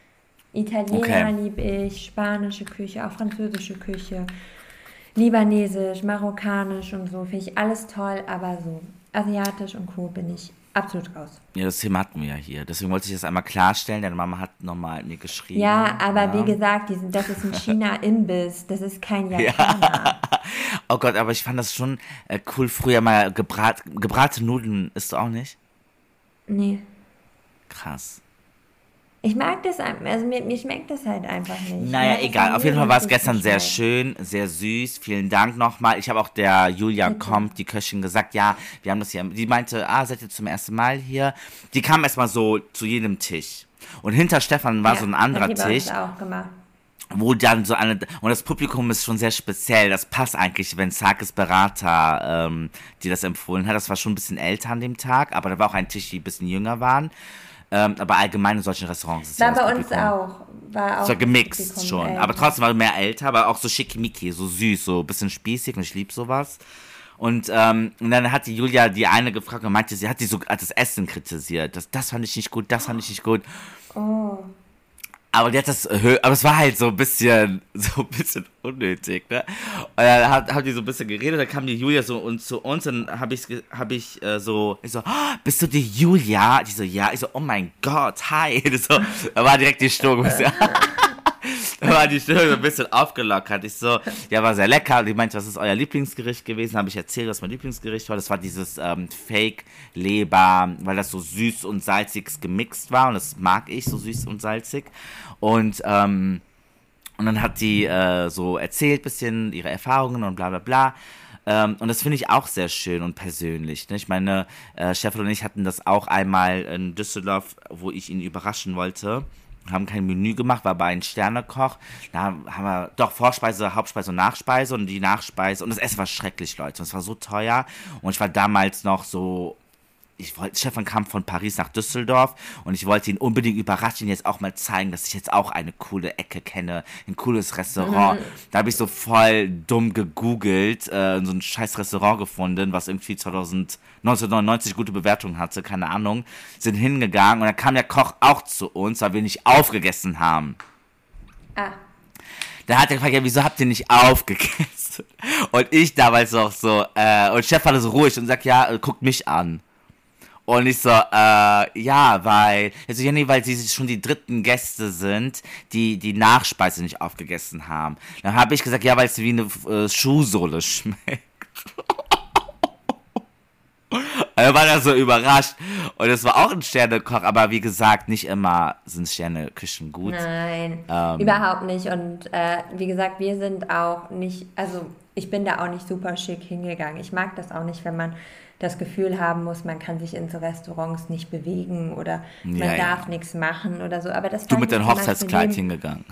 S1: Okay.
S2: Italiener liebe ich, spanische Küche, auch französische Küche, libanesisch, marokkanisch und so, finde ich alles toll, aber so asiatisch und Co. bin ich absolut raus.
S1: Ja, das Thema hatten wir ja hier. Deswegen wollte ich das einmal klarstellen. Deine Mama hat nochmal mir
S2: Ja,
S1: geschrieben.
S2: aber wie
S1: Ja.
S2: gesagt, das ist ein China-Imbiss, das ist kein
S1: Ja.
S2: Japaner.
S1: Oh Gott, aber ich fand das schon cool. Früher mal gebratene Nudeln isst du auch nicht?
S2: Nee.
S1: Krass.
S2: Ich mag das, also mir schmeckt das halt einfach nicht. Mir
S1: Naja,
S2: hat das noch
S1: egal. Auf
S2: nie
S1: jeden
S2: so
S1: Fall war es
S2: richtig
S1: gestern sehr
S2: geschmeckt.
S1: schön, sehr süß. Vielen Dank nochmal. Ich habe auch der Julia
S2: Bitte.
S1: Kommt, die Köchin, gesagt, ja, wir haben das hier. Die meinte, seid ihr zum ersten Mal hier? Die kam erstmal so zu jedem Tisch. Und hinter Stefan war so
S2: Ja,
S1: ein
S2: hat
S1: anderer
S2: die bei uns
S1: Tisch,
S2: auch gemacht.
S1: wo dann so eine, und das Publikum ist schon sehr speziell. Das passt eigentlich, wenn Sarkis Berater die das empfohlen hat. Das war schon ein bisschen älter an dem Tag, aber da war auch ein Tisch, die ein bisschen jünger waren. Aber allgemein in solchen Restaurants ist ja
S2: War
S1: das
S2: bei uns
S1: Publikum.
S2: auch. War
S1: Es war
S2: auch das
S1: gemixt
S2: Publikum
S1: schon, aber
S2: älter.
S1: trotzdem war er mehr älter, aber auch so schickimicki, so süß, so ein bisschen spießig und ich lieb sowas. Und dann hat die Julia die eine gefragt und meinte, sie hat die so das Essen kritisiert. Das fand ich nicht gut, das fand ich nicht gut.
S2: Oh.
S1: Aber die hat aber es war halt so ein bisschen unnötig, ne? Und dann hat die so ein bisschen geredet, dann kam die Julia so und zu uns und dann ich so, "Oh, bist du die Julia?" Die so, ja. Ich so, oh mein Gott, hi. Das so, da war direkt die Stimmung ein bisschen, da war die Stimmung so ein bisschen aufgelockert. Ich so, ja, war sehr lecker. Die meinte, was ist euer Lieblingsgericht gewesen? Habe ich erzählt, was mein Lieblingsgericht war. Das war dieses Fake-Leber, weil das so süß und salzig gemixt war. Und das mag ich, so süß und salzig. Und dann hat die so erzählt bisschen ihre Erfahrungen und bla bla bla. Und das finde ich auch sehr schön und persönlich. Ne? Ich meine, Stefan und ich hatten das auch einmal in Düsseldorf, wo ich ihn überraschen wollte. Haben kein Menü gemacht, war aber ein Sternekoch. Da haben wir doch Vorspeise, Hauptspeise und Nachspeise und die Nachspeise. Und das Essen war schrecklich, Leute. Und es war so teuer. Und ich war damals noch so, Stefan kam von Paris nach Düsseldorf und ich wollte ihn unbedingt überraschen, jetzt auch mal zeigen, dass ich jetzt auch eine coole Ecke kenne, ein cooles Restaurant. Da habe ich so voll dumm gegoogelt, so ein scheiß Restaurant gefunden, was irgendwie 1999 gute Bewertungen hatte, keine Ahnung, sind hingegangen und dann kam der Koch auch zu uns, weil wir nicht aufgegessen haben.
S2: Ah.
S1: Da hat er gefragt, ja, wieso habt ihr nicht aufgegessen? Und ich damals noch so, und Chef war so ruhig und sagt, ja, guckt mich an. Und ich so, ja, weil, also ja, nee, weil sie schon die dritten Gäste sind, die Nachspeise nicht aufgegessen haben. Dann habe ich gesagt, ja, weil es wie eine Schuhsohle schmeckt. Er war da so überrascht. Und es war auch ein Sternekoch, aber wie gesagt, nicht immer sind Sterneküchen gut.
S2: Nein, überhaupt nicht. Und wie gesagt, wir sind auch nicht, also ich bin da auch nicht super schick hingegangen. Ich mag das auch nicht, wenn man das Gefühl haben muss, man kann sich in so Restaurants nicht bewegen oder man darf nichts machen oder so. Aber das
S1: du mit deinem Hochzeitskleid hingegangen.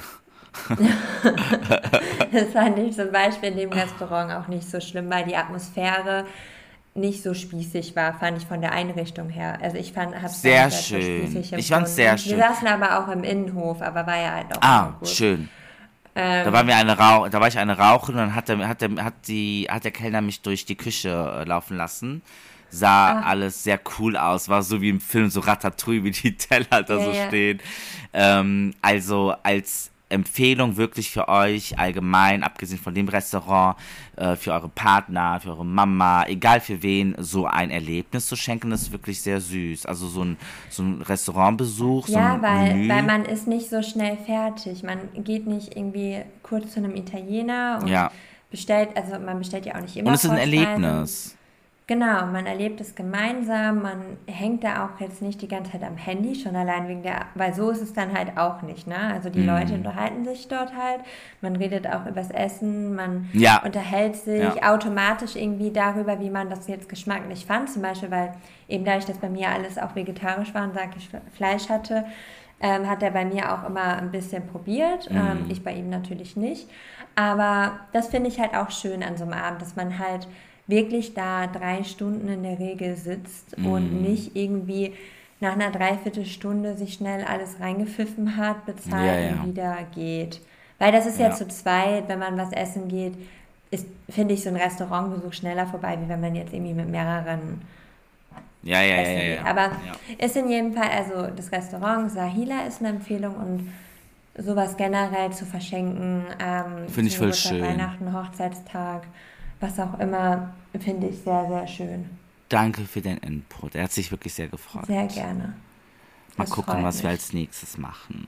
S2: Das fand ich zum Beispiel in dem Restaurant auch nicht so schlimm, weil die Atmosphäre nicht so spießig war, fand ich von der Einrichtung her. Also ich habe es
S1: sehr schön. Ich fand es sehr schön.
S2: Wir saßen aber auch im Innenhof, aber war ja halt auch
S1: gut. Schön. Da war ich eine rauchen und dann hat der Kellner mich durch die Küche laufen lassen. Sah alles sehr cool aus, war so wie im Film, so Ratatouille, wie die Teller da so stehen. Also als Empfehlung wirklich für euch allgemein, abgesehen von dem Restaurant, für eure Partner, für eure Mama, egal für wen, so ein Erlebnis zu schenken, ist wirklich sehr süß. Also so ein Restaurantbesuch, so ein Menü.
S2: Weil man ist nicht so schnell fertig. Man geht nicht irgendwie kurz zu einem Italiener und man bestellt ja auch nicht immer.
S1: Und es ist ein Erlebnis.
S2: Genau, man erlebt es gemeinsam, man hängt da auch jetzt nicht die ganze Zeit am Handy, schon allein weil so ist es dann halt auch nicht, ne? Also die Leute unterhalten sich dort halt, man redet auch übers Essen, man unterhält sich automatisch irgendwie darüber, wie man das jetzt geschmacklich fand, zum Beispiel, weil eben dadurch, dass bei mir alles auch vegetarisch war und ich Fleisch hatte, hat er bei mir auch immer ein bisschen probiert, ich bei ihm natürlich nicht, aber das finde ich halt auch schön an so einem Abend, dass man halt wirklich da 3 Stunden in der Regel sitzt und nicht irgendwie nach einer Dreiviertelstunde sich schnell alles reingepfiffen hat, bezahlt und wieder geht. Weil das ist ja zu zweit, wenn man was essen geht, finde ich so ein Restaurantbesuch schneller vorbei, wie wenn man jetzt irgendwie mit mehreren essen geht. Aber ist in jedem Fall, also das Restaurant Sahila ist eine Empfehlung und sowas generell zu verschenken,
S1: finde ich voll schön.
S2: Weihnachten, Hochzeitstag, was auch immer, finde ich sehr, sehr schön.
S1: Danke für den Input. Er hat sich wirklich sehr gefreut.
S2: Sehr gerne.
S1: Mal gucken, was wir als nächstes machen.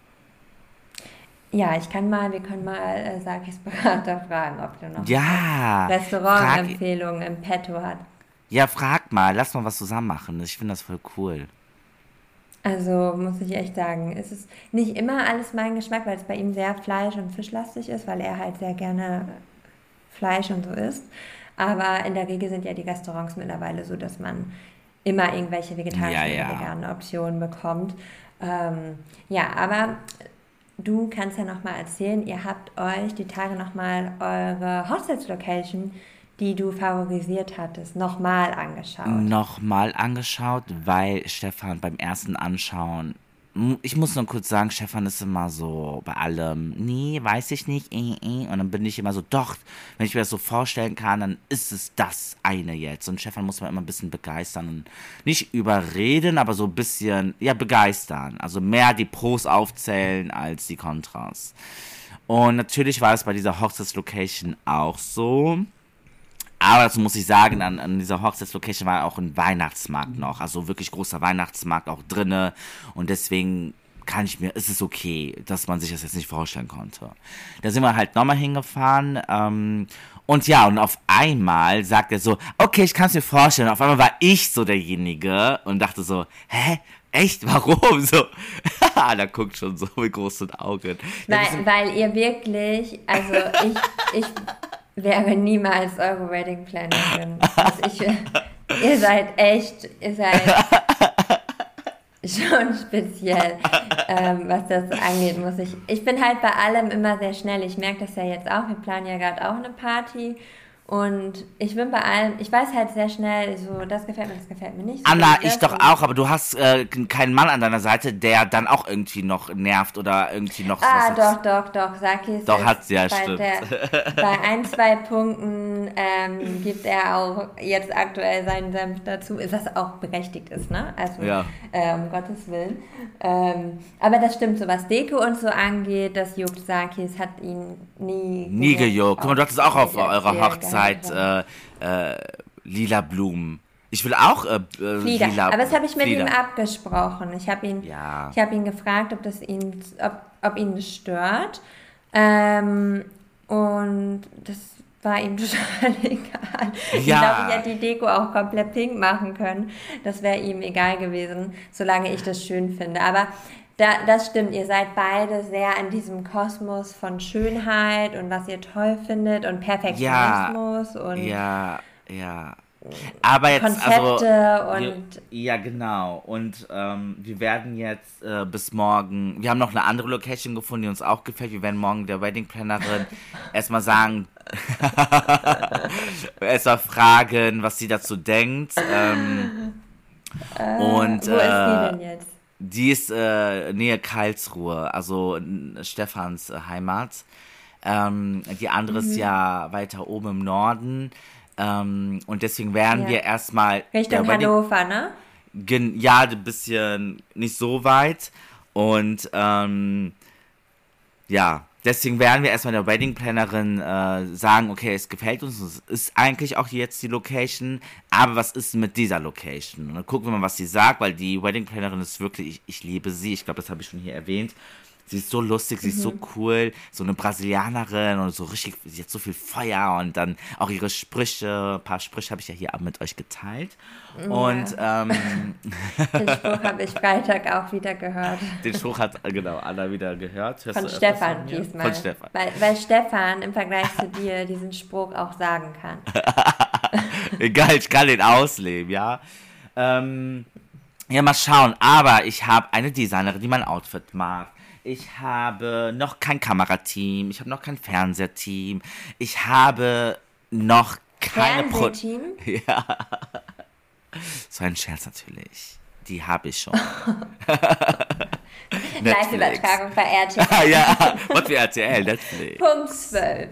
S2: Ja, wir können mal Sakis Berater fragen, ob der noch
S1: Restaurantempfehlungen
S2: im Petto hat.
S1: Ja, frag mal. Lass mal was zusammen machen. Ich finde das voll cool.
S2: Also muss ich echt sagen, es ist nicht immer alles mein Geschmack, weil es bei ihm sehr fleisch- und fischlastig ist, weil er halt sehr gerne Fleisch und so isst. Aber in der Regel sind ja die Restaurants mittlerweile so, dass man immer irgendwelche vegetarischen oder veganen Optionen bekommt. Aber du kannst ja nochmal erzählen, ihr habt euch die Tage nochmal eure Hochzeitslocation, die du favorisiert hattest, nochmal angeschaut. Weil Stefan beim ersten Anschauen, ich muss nur kurz sagen, Stefan ist immer so bei allem, nee, weiß ich nicht, und dann bin ich immer so, doch, wenn ich mir das so vorstellen kann, dann ist es das eine jetzt. Und Stefan muss man immer ein bisschen begeistern und nicht überreden, aber so ein bisschen, begeistern. Also mehr die Pros aufzählen als die Kontras. Und natürlich war es bei dieser Hochzeitslocation auch so. Aber dazu muss ich sagen, an dieser Hochzeitslocation war auch ein Weihnachtsmarkt noch. Also wirklich großer Weihnachtsmarkt auch drinne. Und deswegen ist es okay, dass man sich das jetzt nicht vorstellen konnte. Da sind wir halt nochmal hingefahren. Und auf einmal sagt er so, okay, ich kann es mir vorstellen. Auf einmal war ich so derjenige und dachte so, hä? Echt? Warum? So, da guckt schon so mit großen Augen. Weil ihr wirklich, also ich wäre niemals eure Wedding Plannerin. Also ihr seid schon speziell, was das angeht, ich bin halt bei allem immer sehr schnell. Ich merke das ja jetzt auch, wir planen ja gerade auch eine Party Und ich bin bei allem, ich weiß halt sehr schnell, so, das gefällt mir nicht, so will
S1: Anna,
S2: ich
S1: ich
S2: das.
S1: doch
S2: Und
S1: auch, aber du hast keinen Mann an deiner Seite, der dann auch irgendwie noch nervt oder irgendwie noch was
S2: ah,
S1: dazu.
S2: doch, Sakis
S1: Doch,
S2: ist
S1: hat sie, ja,
S2: bei
S1: stimmt.
S2: bei ein, zwei Punkten gibt er auch jetzt aktuell seinen Senf dazu, was auch berechtigt ist, ne? Also,
S1: Ja,
S2: um Gottes Willen. Aber das stimmt, so was Deko und so angeht, das juckt Sakis, hat ihn nie
S1: nie
S2: gejuckt,
S1: gejuckt. Guck mal,
S2: auch
S1: du hattest auch auf
S2: nicht, als
S1: eurer
S2: wir
S1: Hochzeit
S2: geheiratet haben.
S1: äh, lila Blumen. Ich will auch
S2: Flieder.
S1: lila
S2: Aber das habe ich mit ihm
S1: Flieder.
S2: abgesprochen.
S1: Ja,
S2: Ich habe ihn gefragt, ob ihn das stört. Ähm, und das war ihm total egal. Ich glaube, ich
S1: ja,
S2: hätte die Deko auch komplett pink machen können. Das wäre ihm egal gewesen, solange ich das schön finde. Aber das stimmt, ihr seid beide sehr in diesem Kosmos von Schönheit und was ihr toll findet und
S1: ja,
S2: Perfektionismus und
S1: ja, ja. Aber jetzt, also,
S2: Konzepte
S1: wir,
S2: und
S1: ja, genau. Und wir werden jetzt bis morgen, wir haben noch eine andere Location gefunden, die uns auch gefällt. Wir werden morgen der Wedding Plannerin erstmal sagen, erstmal fragen, was sie dazu denkt. Und
S2: wo ist die denn jetzt?
S1: die ist Nähe Karlsruhe, also Stefans Heimat. Die andere ist ja weiter oben im Norden. Und deswegen werden
S2: Ja.
S1: wir erstmal
S2: Richtung
S1: der Wedding,
S2: Hannover, ne?
S1: ja, ein bisschen nicht so weit. Und ja, deswegen werden wir erstmal der Wedding Plannerin sagen, okay, es gefällt uns, es ist eigentlich auch jetzt die Location, aber was ist mit dieser Location? Und dann gucken wir mal, was sie sagt, weil die Wedding Plannerin ist wirklich, ich liebe sie, ich glaube, das habe ich schon hier erwähnt. Sie ist so lustig, sie ist so cool, so eine Brasilianerin und so richtig, sie hat so viel Feuer und dann auch ihre Sprüche, ein paar Sprüche habe ich ja hier mit euch geteilt. Und
S2: Ja. Den Spruch habe ich Freitag auch wieder gehört.
S1: den Spruch hat genau Anna wieder gehört. Hörst du
S2: Von
S1: öfters von
S2: Stefan
S1: mir? Von
S2: diesmal.
S1: Stefan.
S2: Weil Stefan im Vergleich zu dir diesen Spruch auch sagen kann.
S1: Egal, ich kann den ausleben, ja. Ja, mal schauen. Aber ich habe eine Designerin, die mein Outfit macht. Ich habe noch kein Kamerateam. Ich habe noch kein Fernsehteam. Ich habe noch keine
S2: Fernsehteam?
S1: Ja, so ein Scherz natürlich. Die habe ich schon. Netflix.
S2: Live-Übertragung bei RTL.
S1: Ja, was für RTL, Netflix.
S2: Punkt 12.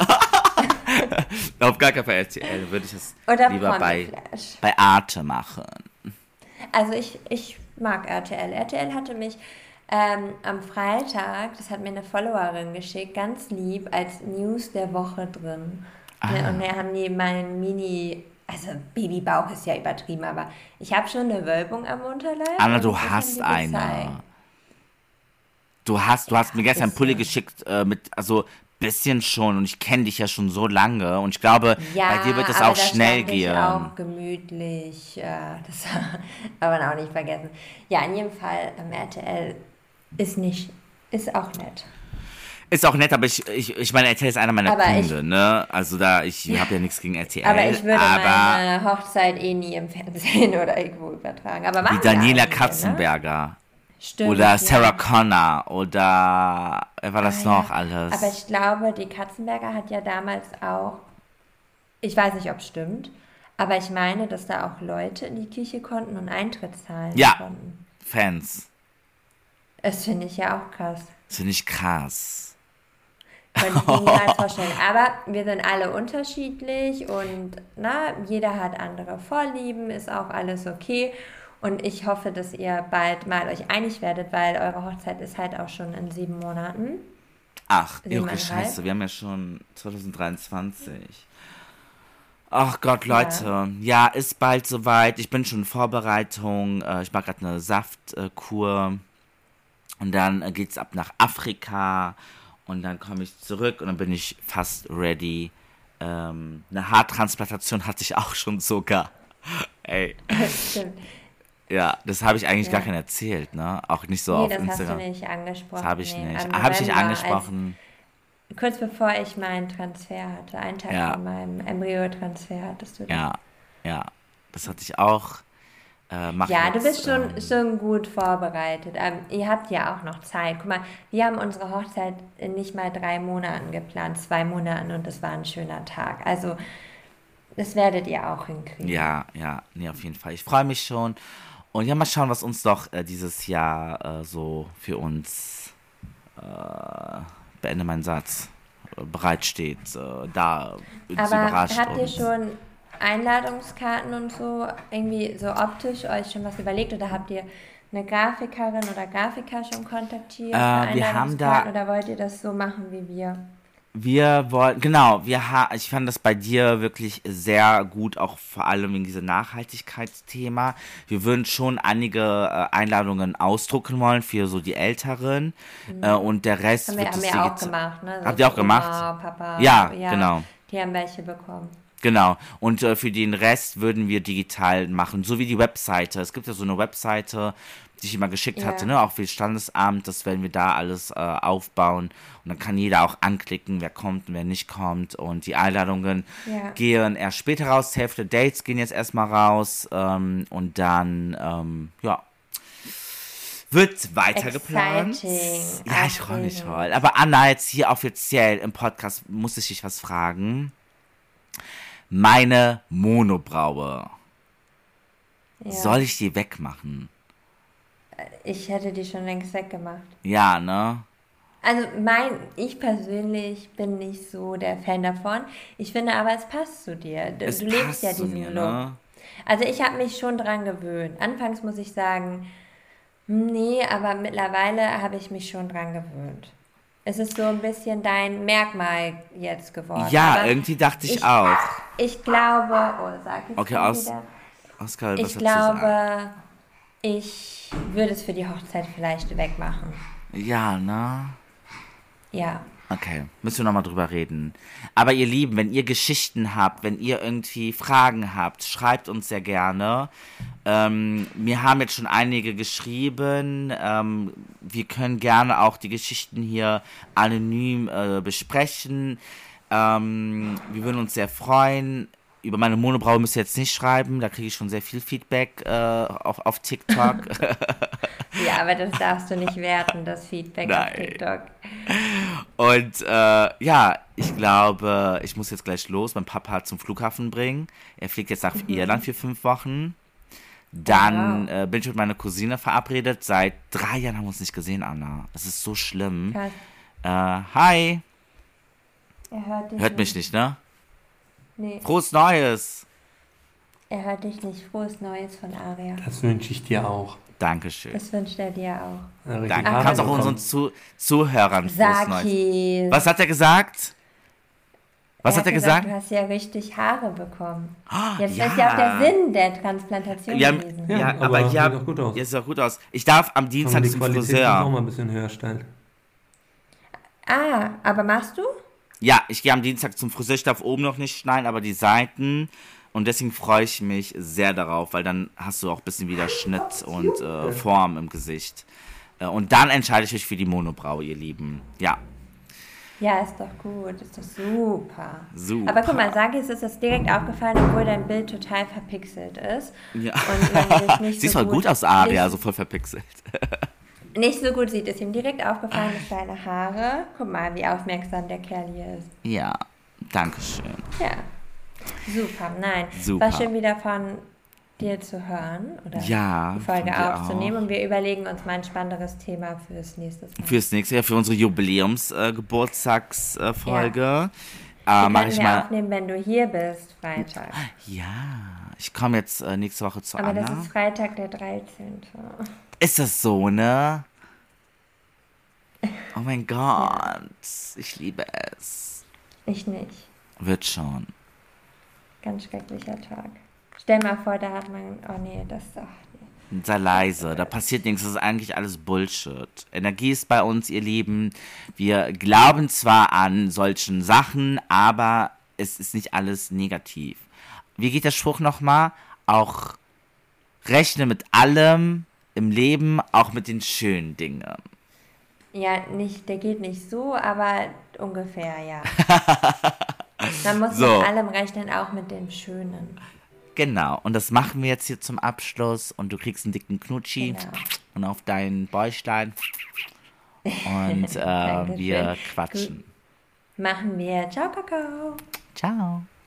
S1: Auf gar keinen Fall RTL, würde ich es
S2: Oder
S1: lieber
S2: Promiflash.
S1: bei Arte machen.
S2: Also ich mag RTL. RTL hatte mich am Freitag, das hat mir eine Followerin geschickt, ganz lieb, als News der Woche drin. Ne, und da haben die meinen also Babybauch ist ja übertrieben, aber ich habe schon eine Wölbung am Unterleib
S1: Anna,
S2: und
S1: du
S2: das haben
S1: hast
S2: die gezeigt.
S1: eine. Du hast mir gestern einen Pulli
S2: Bisschen.
S1: geschickt mit, also bisschen schon und ich kenne dich ja schon so lange und ich glaube, bei dir
S2: Ja,
S1: wird es
S2: aber
S1: auch
S2: da
S1: schnell
S2: stand ich
S1: gehen.
S2: auch gemütlich. Das aber man auch nicht vergessen. Ja, in jedem Fall, RTL ist auch nett.
S1: Ist auch nett, aber ich meine, RTL ist einer meiner
S2: Aber
S1: Kunden, ne? Also ich habe ja nichts gegen
S2: aber
S1: RTL,
S2: ich würde
S1: aber
S2: meine Hochzeit eh nie im Fernsehen oder irgendwo übertragen. Aber
S1: wie
S2: machen ja
S1: Daniela
S2: einige, ne?
S1: Katzenberger oder
S2: Stimmt,
S1: Sarah
S2: ja.
S1: Connor oder wer war
S2: Ah
S1: das
S2: ja.
S1: noch
S2: Aber
S1: alles?
S2: ich glaube, die Katzenberger hat ja damals auch, ich weiß nicht, ob es stimmt, aber ich meine, dass da auch Leute in die Kirche konnten und Eintritt zahlen
S1: Ja,
S2: konnten.
S1: Fans.
S2: Das finde ich ja auch krass.
S1: Das finde ich krass.
S2: Könnte ich mir niemals vorstellen. Aber wir sind alle unterschiedlich und na, jeder hat andere Vorlieben, ist auch alles okay. Und ich hoffe, dass ihr bald mal euch einig werdet, weil eure Hochzeit ist halt auch schon in 7 Monaten.
S1: Ach, irre
S2: 7,5.
S1: Scheiße, wir haben ja schon 2023. Ach Gott,
S2: Ja.
S1: Leute. Ja, ist bald soweit. Ich bin schon in Vorbereitung. Ich mache gerade eine Saftkur. Und dann geht's ab nach Afrika. Und dann komme ich zurück und dann bin ich fast ready. Eine Haartransplantation hatte ich auch schon sogar. Ey,
S2: Stimmt.
S1: ja, das habe ich eigentlich gar
S2: Ja.
S1: keinen erzählt, ne? Auch nicht so
S2: Nee,
S1: auf
S2: das hast du
S1: Instagram.
S2: nicht
S1: Das
S2: angesprochen.
S1: habe ich
S2: Nee,
S1: nicht.
S2: im
S1: Habe ich nicht
S2: November,
S1: angesprochen.
S2: kurz bevor ich meinen Transfer hatte, einen Tag vor
S1: Ja,
S2: meinem Embryo-Transfer hattest du das.
S1: ja, ja. Das hatte ich auch. Mach
S2: Ja, du
S1: jetzt.
S2: bist schon gut vorbereitet. Ihr habt ja auch noch Zeit. Guck mal, wir haben unsere Hochzeit in nicht mal 3 Monaten geplant, 2 Monaten und das war ein schöner Tag. Also Das werdet ihr auch hinkriegen.
S1: Ja, nee, auf jeden Fall. Ich freue mich schon. Und ja, mal schauen, was uns doch dieses Jahr so für uns, beende meinen Satz, bereitsteht. Da uns
S2: Aber
S1: überrascht
S2: habt ihr
S1: uns.
S2: schon Einladungskarten und so irgendwie so optisch euch schon was überlegt oder habt ihr eine Grafikerin oder Grafiker schon kontaktiert für
S1: Wir haben da
S2: Einladungskarten oder wollt ihr das so machen wie wir?
S1: Wir wollen, genau, ich fand das bei dir wirklich sehr gut, auch vor allem wegen diesem Nachhaltigkeitsthema. Wir würden schon einige Einladungen ausdrucken wollen für so die Älteren und der Rest wird
S2: Haben
S1: es
S2: wir auch gemacht, ne?
S1: Habt
S2: So
S1: ihr auch
S2: für
S1: gemacht?
S2: Oma, Papa,
S1: Ja,
S2: ja,
S1: genau.
S2: die haben welche bekommen.
S1: Genau. Und für den Rest würden wir digital machen, so wie die Webseite. Es gibt ja so eine Webseite, die ich immer geschickt hatte,
S2: Ja.
S1: ne, auch für das Standesamt. Das werden wir da alles aufbauen. Und dann kann jeder auch anklicken, wer kommt und wer nicht kommt. Und die Einladungen
S2: Ja.
S1: gehen erst später raus. Hälfte Dates gehen jetzt erstmal raus. Und dann, ja, wird weiter geplant.
S2: Exciting.
S1: Ja, ich freue mich
S2: Aufregend.
S1: voll. Aber Anna, jetzt hier offiziell im Podcast muss ich dich was fragen. Meine Monobraue.
S2: Ja.
S1: Soll ich die wegmachen?
S2: Ich hätte die schon längst weggemacht.
S1: Ja, ne?
S2: Also ich persönlich bin nicht so der Fan davon. Ich finde aber, es passt zu dir. Du
S1: Es
S2: lebst
S1: passt
S2: ja
S1: zu
S2: diesen
S1: mir,
S2: Look.
S1: ne?
S2: Also ich habe mich schon dran gewöhnt. Anfangs muss ich sagen, nee, aber mittlerweile habe ich mich schon dran gewöhnt. Es ist so ein bisschen dein Merkmal jetzt geworden.
S1: Ja,
S2: Aber
S1: irgendwie dachte ich
S2: ich,
S1: auch.
S2: ich glaube, sag jetzt
S1: Okay,
S2: mal
S1: aus-
S2: wieder.
S1: Oskar, was
S2: Ich
S1: dazu sagen?
S2: glaube, ich würde es für die Hochzeit vielleicht wegmachen.
S1: Ja, ne?
S2: Ja.
S1: Okay, müssen wir nochmal drüber reden. Aber ihr Lieben, wenn ihr Geschichten habt, wenn ihr irgendwie Fragen habt, schreibt uns sehr gerne. Mir haben jetzt schon einige geschrieben. Wir können gerne auch die Geschichten hier anonym besprechen. Wir würden uns sehr freuen. Über meine Monobraue müsst ihr jetzt nicht schreiben, da kriege ich schon sehr viel Feedback auf TikTok.
S2: Ja, aber das darfst du nicht werten, das Feedback auf
S1: Nein.
S2: TikTok.
S1: Und ja, ich glaube, ich muss jetzt gleich los, mein Papa zum Flughafen bringen. Er fliegt jetzt nach Irland für 5 Wochen. Dann bin ich mit meiner Cousine verabredet. Seit 3 Jahren haben wir uns nicht gesehen, Anna. Das ist so schlimm.
S2: Krass.
S1: Hi.
S2: Er hört dich
S1: Hört mich nicht, ne?
S2: Nee,
S1: Frohes Neues.
S2: er hört dich nicht. Frohes Neues von Aria.
S3: Das wünsche ich dir auch.
S1: Dankeschön.
S2: Das wünscht er dir auch.
S3: Richtig
S1: Danke.
S3: Haare
S1: Kannst auch
S3: bekommen.
S1: unseren Zuhörern frohes Neues.
S2: Saki.
S1: Was hat er gesagt? Was hat er gesagt?
S2: Du hast ja richtig Haare bekommen. Jetzt
S1: ja.
S2: ist ja auch der Sinn der Transplantation
S1: Ja,
S2: gewesen.
S1: ja,
S3: Ja,
S1: aber
S3: aber
S1: hier
S3: sieht doch gut aus.
S1: Ja, sieht auch gut aus. Ich darf am
S3: Kann
S1: Dienstag
S3: man die
S1: zum
S3: Qualität auch
S1: Friseur.
S3: mal ein bisschen höher stellen.
S2: Ah, aber machst du?
S1: Ja, ich gehe am Dienstag zum Friseur. Ich darf oben noch nicht schneiden, aber die Seiten. Und deswegen freue ich mich sehr darauf, weil dann hast du auch ein bisschen wieder Schnitt und Form im Gesicht. Und dann entscheide ich mich für die Monobraue, ihr Lieben. Ja,
S2: Ja, ist doch gut. Ist doch super.
S1: Super.
S2: Aber guck mal, Saki, ist das direkt aufgefallen, obwohl dein Bild total verpixelt ist.
S1: ja.
S2: Und man sich nicht
S1: Siehst
S2: so
S1: voll gut aus, Aria,
S2: nicht,
S1: so voll verpixelt.
S2: nicht so gut sieht. Ist ihm direkt aufgefallen, dass deine Haare. Guck mal, wie aufmerksam der Kerl hier ist.
S1: Ja, danke schön.
S2: Ja. Super, nein.
S1: Super.
S2: War schön wieder von dir zu hören oder
S1: Ja,
S2: die Folge
S1: von dir
S2: aufzunehmen.
S1: auch.
S2: Und wir überlegen uns mal ein spannenderes Thema fürs nächste Mal.
S1: Fürs nächste Jahr, für unsere Jubiläums-Geburtstagsfolge.
S2: Die
S1: Mach
S2: können
S1: ich
S2: wir
S1: mal.
S2: aufnehmen, wenn du hier bist, Freitag.
S1: Ja, ich komme jetzt nächste Woche zu
S2: Aber
S1: Anna.
S2: das ist Freitag der 13.
S1: Ist das so, ne? Oh mein Gott, ich liebe es.
S2: Ich nicht.
S1: Wird schon.
S2: Ganz schrecklicher Tag. Stell mal vor, da hat man. Oh nee, das ist doch. Nee.
S1: Sei leise, da passiert nichts, das ist eigentlich alles Bullshit. Energie ist bei uns, ihr Lieben. Wir glauben zwar an solchen Sachen, aber es ist nicht alles negativ. Wie geht der Spruch nochmal? Auch rechne mit allem im Leben, auch mit den schönen Dingen.
S2: Ja, nicht, der geht nicht so, aber ungefähr, ja. Man muss
S1: So.
S2: mit allem rechnen, auch mit dem Schönen.
S1: Genau, und das machen wir jetzt hier zum Abschluss und du kriegst einen dicken Knutschi
S2: Genau.
S1: und auf deinen Bäuchlein und
S2: Dankeschön.
S1: wir quatschen.
S2: Machen wir. Ciao, Kakao.
S1: Ciao.